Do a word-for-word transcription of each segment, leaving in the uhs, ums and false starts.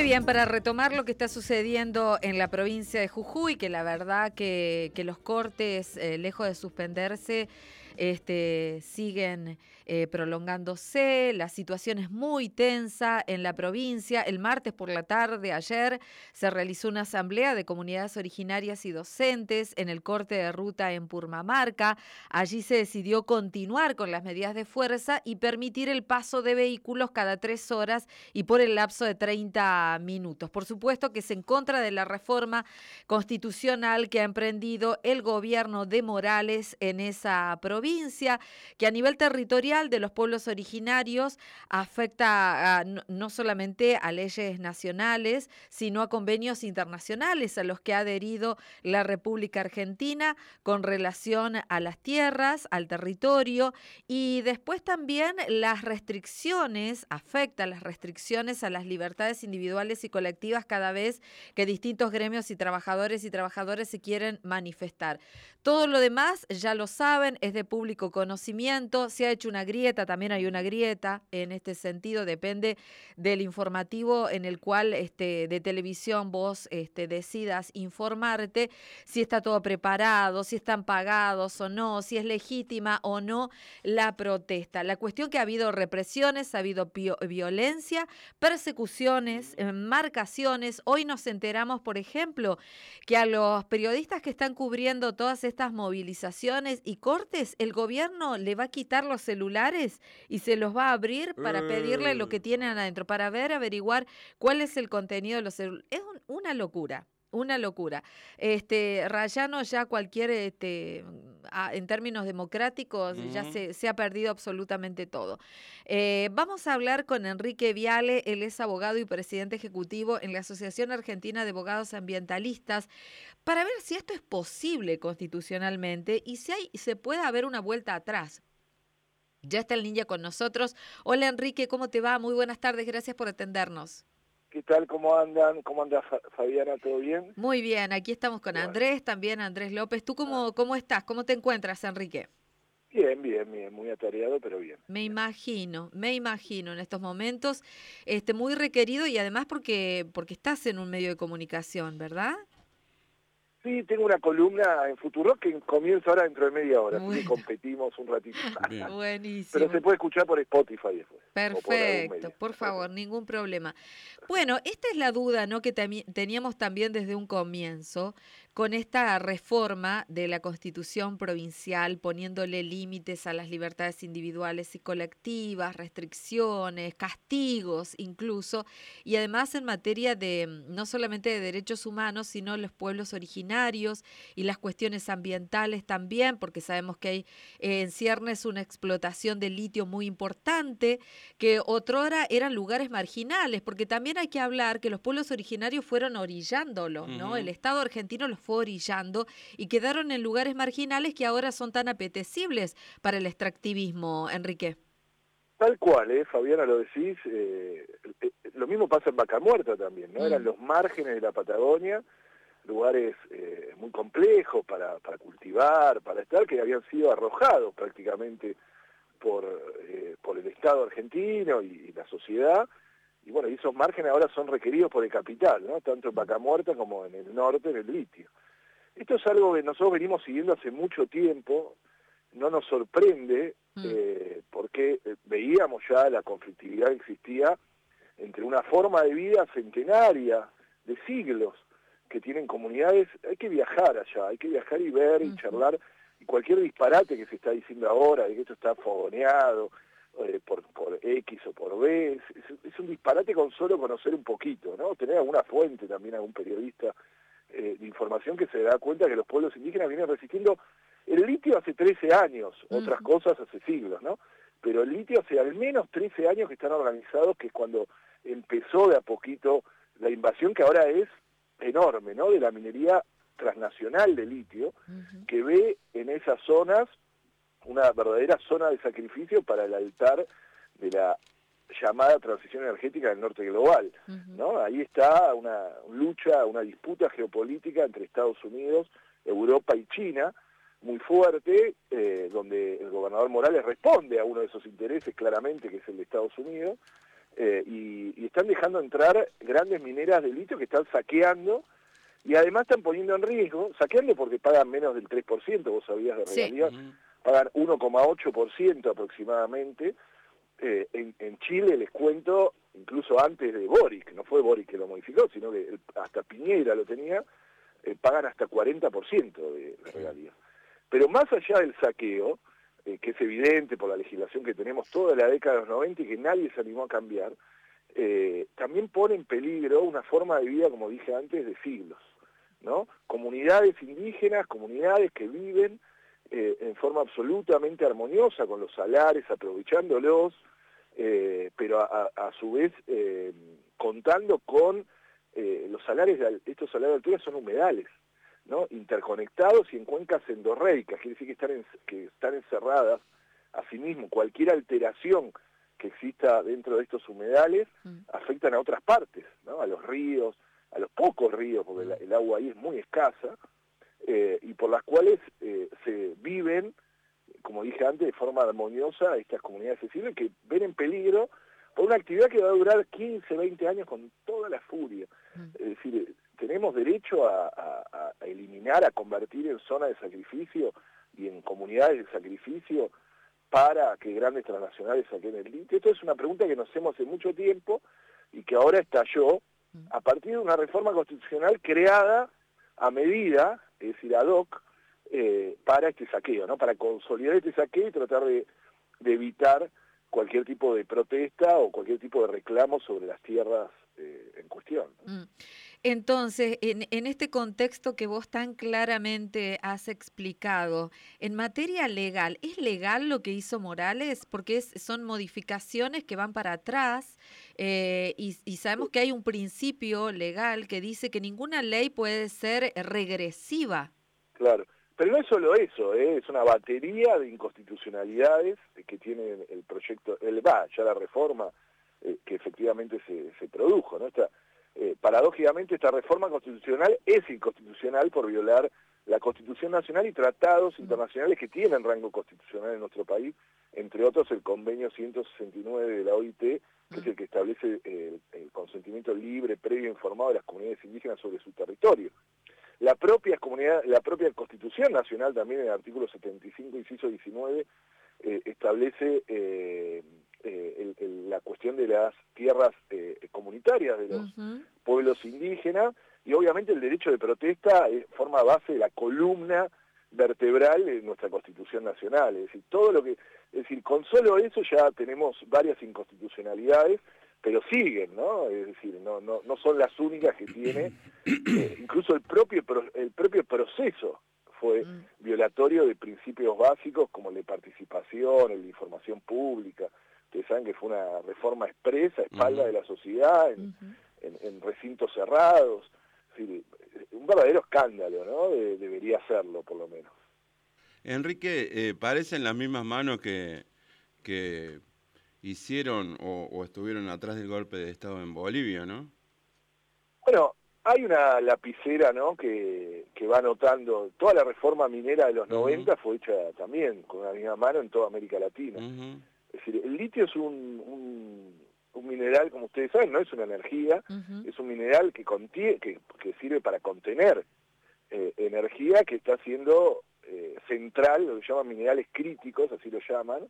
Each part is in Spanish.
Muy bien, para retomar lo que está sucediendo en la provincia de Jujuy, que la verdad que, que los cortes, eh, lejos de suspenderse, este, siguen eh, prolongándose, la situación es muy tensa en la provincia. El martes por la tarde, ayer, se realizó una asamblea de comunidades originarias y docentes en el corte de ruta en Purmamarca. Allí se decidió continuar con las medidas de fuerza y permitir el paso de vehículos cada tres horas y por el lapso de treinta minutos. Por supuesto que es en contra de la reforma constitucional que ha emprendido el gobierno de Morales en esa provincia, que a nivel territorial de los pueblos originarios afecta a, no, no solamente a leyes nacionales, sino a convenios internacionales a los que ha adherido la República Argentina con relación a las tierras, al territorio, y después también las restricciones, afecta las restricciones a las libertades individuales y colectivas cada vez que distintos gremios y trabajadores y trabajadoras se quieren manifestar. Todo lo demás, ya lo saben, es de público conocimiento. Se ha hecho una grieta, también hay una grieta en este sentido, depende del informativo en el cual este, de televisión vos este, decidas informarte si está todo preparado, si están pagados o no, si es legítima o no la protesta. La cuestión que ha habido represiones, ha habido violencia, persecuciones, marcaciones. Hoy nos enteramos, por ejemplo, que a los periodistas que están cubriendo todas estas movilizaciones y cortes, el gobierno le va a quitar los celulares y se los va a abrir para pedirle lo que tienen adentro, para ver, averiguar cuál es el contenido de los celulares. Es un, una locura. Una locura. Este, rayano ya cualquier, este, a, en términos democráticos, uh-huh. ya se, se ha perdido absolutamente todo. Eh, vamos a hablar con Enrique Viale, él es abogado y presidente ejecutivo en la Asociación Argentina de Abogados Ambientalistas, para ver si esto es posible constitucionalmente y si hay, se puede haber una vuelta atrás. Ya está el ninja con nosotros. Hola Enrique, ¿cómo te va? Muy buenas tardes, gracias por atendernos. ¿Qué tal? ¿Cómo andan? ¿Cómo anda Fabiana? ¿Todo bien? Muy bien, aquí estamos con bueno. Andrés, también Andrés López. ¿Tú cómo, cómo estás? ¿Cómo te encuentras, Enrique? Bien, bien, bien, muy atareado, pero bien. Me bien. imagino, me imagino en estos momentos, este, muy requerido y además porque, porque estás en un medio de comunicación, ¿verdad? Sí, tengo una columna en Futuro que comienza ahora dentro de media hora, bueno. Así que competimos un ratito. Buenísimo. Pero se puede escuchar por Spotify después. Perfecto, por, por favor, ningún problema. Bueno, esta es la duda, ¿no?, que teníamos también desde un comienzo con esta reforma de la Constitución provincial, poniéndole límites a las libertades individuales y colectivas, restricciones, castigos incluso, y además en materia de no solamente de derechos humanos, sino los pueblos originarios y las cuestiones ambientales también, porque sabemos que hay eh, en ciernes una explotación de litio muy importante, que otrora eran lugares marginales, porque también hay que hablar que los pueblos originarios fueron orillándolo, ¿no? Uh-huh. El Estado argentino los fue orillando y quedaron en lugares marginales que ahora son tan apetecibles para el extractivismo, Enrique. Tal cual, ¿eh? Fabiana, lo decís, eh, eh, lo mismo pasa en Vaca Muerta también, ¿no? Mm. Eran los márgenes de la Patagonia, lugares eh, muy complejos para, para cultivar, para estar, que habían sido arrojados prácticamente por, eh, por el Estado argentino y, y la sociedad, y bueno, y esos márgenes ahora son requeridos por el capital, ¿no? Tanto en Vaca Muerta como en el norte, en el litio. Esto es algo que nosotros venimos siguiendo hace mucho tiempo, no nos sorprende, mm. eh, porque veíamos ya la conflictividad que existía entre una forma de vida centenaria, de siglos, que tienen comunidades. Hay que viajar allá, hay que viajar y ver y uh-huh. charlar, y cualquier disparate que se está diciendo ahora, de que esto está fogoneado eh, por, por X o por B, es, es un disparate con solo conocer un poquito, ¿no? Tener alguna fuente también, algún periodista eh, de información que se da cuenta que los pueblos indígenas vienen resistiendo el litio hace trece años, uh-huh. otras cosas hace siglos, ¿no? Pero el litio hace al menos trece años que están organizados, que es cuando empezó de a poquito la invasión, que ahora es enorme, ¿no?, de la minería transnacional de litio, uh-huh. que ve en esas zonas una verdadera zona de sacrificio para el altar de la llamada transición energética del norte global, uh-huh. ¿no? Ahí está una lucha, una disputa geopolítica entre Estados Unidos, Europa y China, muy fuerte, eh, donde el gobernador Morales responde a uno de esos intereses claramente, que es el de Estados Unidos, eh, y, y están dejando entrar grandes mineras de litio que están saqueando y además están poniendo en riesgo, saqueando porque pagan menos del tres por ciento, vos sabías de regalías, sí. uh-huh. Pagan uno coma ocho por ciento aproximadamente. Eh, en, en Chile, les cuento, incluso antes de Boric, no fue Boric que lo modificó, sino que el, hasta Piñera lo tenía, eh, pagan hasta cuarenta por ciento de, de regalías. Pero más allá del saqueo, eh, que es evidente por la legislación que tenemos toda la década de los noventa y que nadie se animó a cambiar, eh, también pone en peligro una forma de vida, como dije antes, de siglos, ¿no? Comunidades indígenas, comunidades que viven eh, en forma absolutamente armoniosa con los salares, aprovechándolos, eh, pero a, a, a su vez eh, contando con eh, los salares, de, estos salarios de altura son humedales, ¿no? Interconectados y en cuencas endorreicas, quiere decir que están, en, que están encerradas. Asimismo, cualquier alteración que exista dentro de estos humedales mm. afectan a otras partes, ¿no? A los ríos, a los pocos ríos, porque la, el agua ahí es muy escasa, eh, y por las cuales eh, se viven, como dije antes, de forma armoniosa estas comunidades accesibles que ven en peligro por una actividad que va a durar quince, veinte años con toda la furia. Mm. Es decir, tenemos derecho a, a, a eliminar, a convertir en zona de sacrificio y en comunidades de sacrificio para que grandes transnacionales saquen el litio. Esto es una pregunta que nos hacemos hace mucho tiempo y que ahora estalló a partir de una reforma constitucional creada a medida, es decir, ad hoc, eh, para este saqueo, ¿no? Para consolidar este saqueo y tratar de, de evitar cualquier tipo de protesta o cualquier tipo de reclamo sobre las tierras eh, en cuestión, ¿no? Mm. Entonces, en, en este contexto que vos tan claramente has explicado, en materia legal, ¿es legal lo que hizo Morales? Porque es, son modificaciones que van para atrás eh, y, y sabemos que hay un principio legal que dice que ninguna ley puede ser regresiva. Claro, pero no es solo eso, ¿eh? Es una batería de inconstitucionalidades que tiene el proyecto, el va, ya la reforma eh, que efectivamente se, se produjo, ¿no? Esta, Eh, paradójicamente esta reforma constitucional es inconstitucional por violar la Constitución Nacional y tratados internacionales que tienen rango constitucional en nuestro país, entre otros el convenio ciento sesenta y nueve de la O I T, que es el que establece el, el consentimiento libre, previo e informado de las comunidades indígenas sobre su territorio. La propia comunidad, la propia Constitución Nacional también en el artículo setenta y cinco, inciso diecinueve, eh, establece eh, eh, el, el, la cuestión de las tierras eh, comunitarias de los uh-huh. pueblos indígenas, y obviamente el derecho de protesta eh, forma base de la columna vertebral de nuestra Constitución Nacional. Es decir, todo lo que, es decir, con solo eso ya tenemos varias inconstitucionalidades, pero siguen, ¿no? Es decir, no, no, no son las únicas que tiene, eh, incluso el propio, el propio proceso fue mm. violatorio de principios básicos como el de participación, el de información pública. Ustedes saben que fue una reforma expresa, a espalda uh-huh. de la sociedad, en, uh-huh. en, en recintos cerrados. Es decir, un verdadero escándalo, ¿no? De, debería serlo, por lo menos. Enrique, eh, parecen las mismas manos que, que hicieron o, o estuvieron atrás del golpe de Estado en Bolivia, ¿no? Bueno, hay una lapicera, ¿no?, que, que va anotando, toda la reforma minera de los uh-huh. noventa fue hecha también con la misma mano en toda América Latina. Uh-huh. Es decir, el litio es un, un, un mineral, como ustedes saben, no es una energía, uh-huh. es un mineral que, contiene, que, que sirve para contener eh, energía, que está siendo eh, central, lo que llaman minerales críticos, así lo llaman,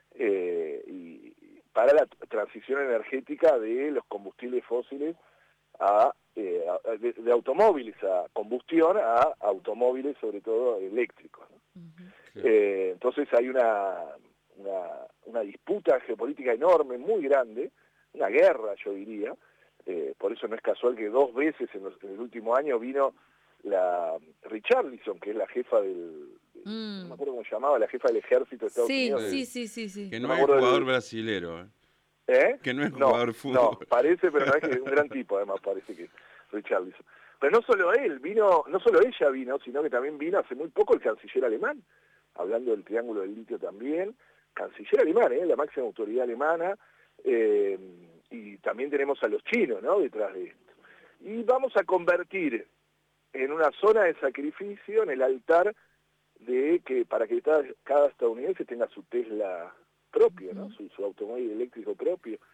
eh, y para la transición energética de los combustibles fósiles a, eh, a de, de automóviles a combustión a automóviles, sobre todo eléctricos, ¿no? Uh-huh. eh, entonces hay una, una, una disputa geopolítica enorme, muy grande, una guerra, yo diría. Eh, por eso no es casual que dos veces en, los, en el último año vino la Richarlison, que es la jefa del, mm. no me acuerdo cómo se llamaba, la jefa del ejército de Estados sí, Unidos. Sí, sí, sí, sí. Que no, no es jugador del... brasilero, ¿eh? ¿Eh? Que no es no, jugador fútbol. No, parece, pero no es que un gran tipo, además, parece que Richarlison. Pero no solo él, vino, no solo ella vino, sino que también vino hace muy poco el canciller alemán, hablando del triángulo del litio también, canciller alemán, ¿eh? La máxima autoridad alemana, eh, y también tenemos a los chinos, ¿no?, detrás de esto. Y vamos a convertir en una zona de sacrificio, en el altar de que para que cada, cada estadounidense tenga su Tesla propio, ¿no? Su, su automóvil eléctrico propio.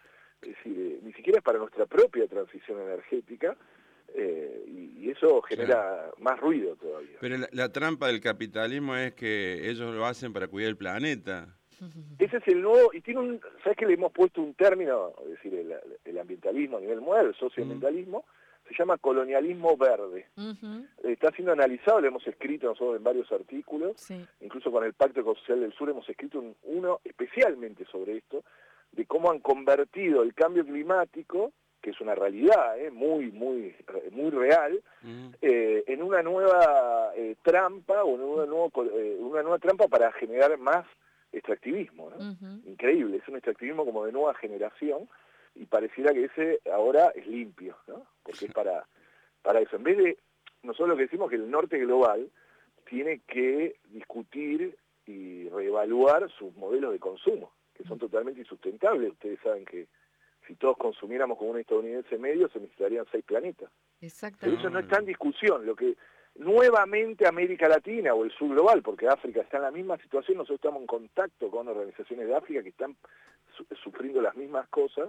es decir, eh, ni siquiera es para nuestra propia transición energética, eh, y, y eso genera claro. más ruido todavía. Pero la, la trampa del capitalismo es que ellos lo hacen para cuidar el planeta. Ese es el nuevo, y tiene un, ¿sabes que le hemos puesto un término? Es decir, el, el ambientalismo a nivel mundial, el socioambientalismo, uh-huh. se llama colonialismo verde. Uh-huh. Está siendo analizado, lo hemos escrito nosotros en varios artículos, sí. incluso con el Pacto Ecosocial del Sur hemos escrito un, uno especialmente sobre esto, de cómo han convertido el cambio climático, que es una realidad eh, muy, muy, muy real, uh-huh. eh, en una nueva eh, trampa, o en una, nuevo, eh, una nueva trampa para generar más extractivismo, ¿no? Uh-huh. Increíble, es un extractivismo como de nueva generación, y pareciera que ese ahora es limpio, ¿no? Porque es para, para eso. En vez de, nosotros lo que decimos que el norte global tiene que discutir y reevaluar sus modelos de consumo, que son totalmente insustentables. Ustedes saben que si todos consumiéramos como un estadounidense medio, se necesitarían seis planetas. Exactamente. Pero eso no está en discusión. Lo que nuevamente América Latina o el sur global, porque África está en la misma situación, nosotros estamos en contacto con organizaciones de África que están su sufriendo las mismas cosas,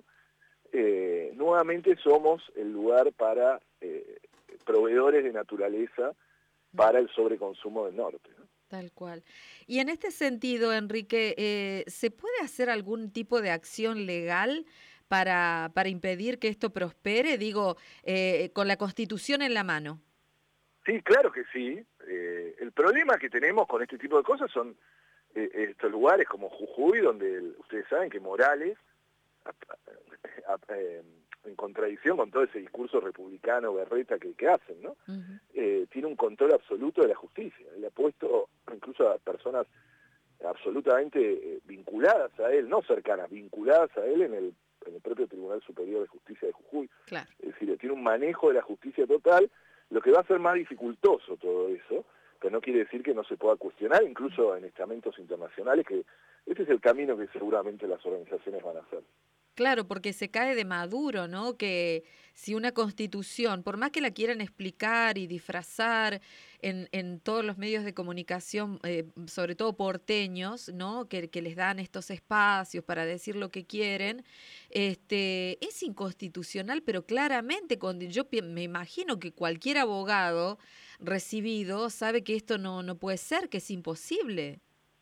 eh, nuevamente somos el lugar para eh, proveedores de naturaleza para el sobreconsumo del norte, ¿no? Tal cual. Y en este sentido, Enrique, eh, ¿se puede hacer algún tipo de acción legal para, para impedir que esto prospere? Digo, eh, con la Constitución en la mano. Sí, claro que sí. Eh, el problema que tenemos con este tipo de cosas son eh, estos lugares como Jujuy, donde el, ustedes saben que Morales, a, a, a, eh, en contradicción con todo ese discurso republicano berreta que, que hacen, ¿no? Uh-huh. eh, tiene un control absoluto de la justicia. Él ha puesto incluso a personas absolutamente eh, vinculadas a él, no cercanas, vinculadas a él en el, en el propio Tribunal Superior de Justicia de Jujuy. Claro. Es decir, tiene un manejo de la justicia total, lo que va a ser más dificultoso todo eso, pero no quiere decir que no se pueda cuestionar, incluso en estamentos internacionales, que ese es el camino que seguramente las organizaciones van a hacer. Claro, porque se cae de Maduro, ¿no? Que si una constitución, por más que la quieran explicar y disfrazar en, en todos los medios de comunicación, eh, sobre todo porteños, ¿no? Que, que les dan estos espacios para decir lo que quieren, este, es inconstitucional, pero claramente, con, yo me imagino que cualquier abogado recibido sabe que esto no, no puede ser, que es imposible.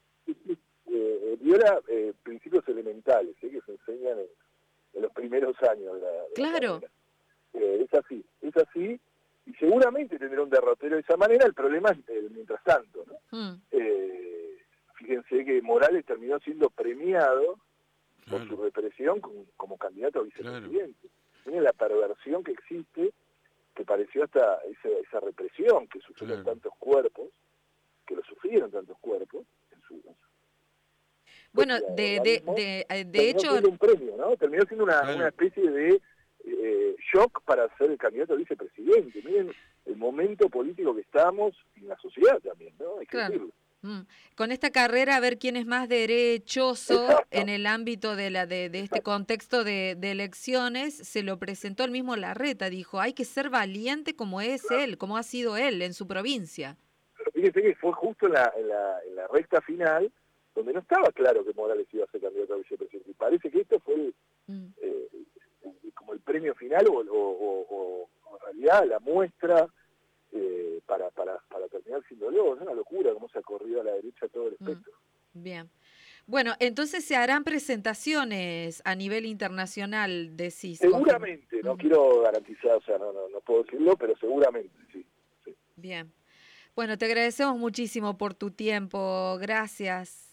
Eh, viola eh, principios elementales, ¿sí? Que se enseñan en, en los primeros años. La, claro. La eh, es así, es así, y seguramente tendrá un derrotero de esa manera. El problema es el mientras tanto, ¿no? Mm. Eh, fíjense que Morales terminó siendo premiado claro. por su represión como, como candidato a vicepresidente. Claro. Miren la perversión que existe, que pareció hasta esa, esa represión que sufrieron claro. tantos cuerpos, que lo sufrieron tantos cuerpos, en su, en su Bueno, de, de, de, de, de hecho... Terminó siendo un premio, ¿no? Terminó siendo una, claro. una especie de eh, shock para ser el candidato a vicepresidente. Miren el momento político que estamos y la sociedad también, ¿no? Hay que claro. decirlo. Mm. Con esta carrera, a ver quién es más derechoso Exacto. en el ámbito de la de, de este contexto de, de elecciones, se lo presentó el mismo Larreta, dijo, hay que ser valiente como es claro. él, como ha sido él en su provincia. Pero fíjese que fue justo en la, en la, en la recta final, donde no estaba claro que Morales iba a ser candidato a vicepresidente. Y parece que esto fue el, mm. eh, el, como el premio final o, o, o, o en realidad la muestra eh, para, para, para terminar siéndolo. Es una locura cómo se ha corrido a la derecha todo el espectro. Mm. Bien. Bueno, entonces se harán presentaciones a nivel internacional, decís. Seguramente, no uh-huh. quiero garantizar, o sea, no, no, no puedo decirlo, pero seguramente, sí, sí. Bien. Bueno, te agradecemos muchísimo por tu tiempo. Gracias.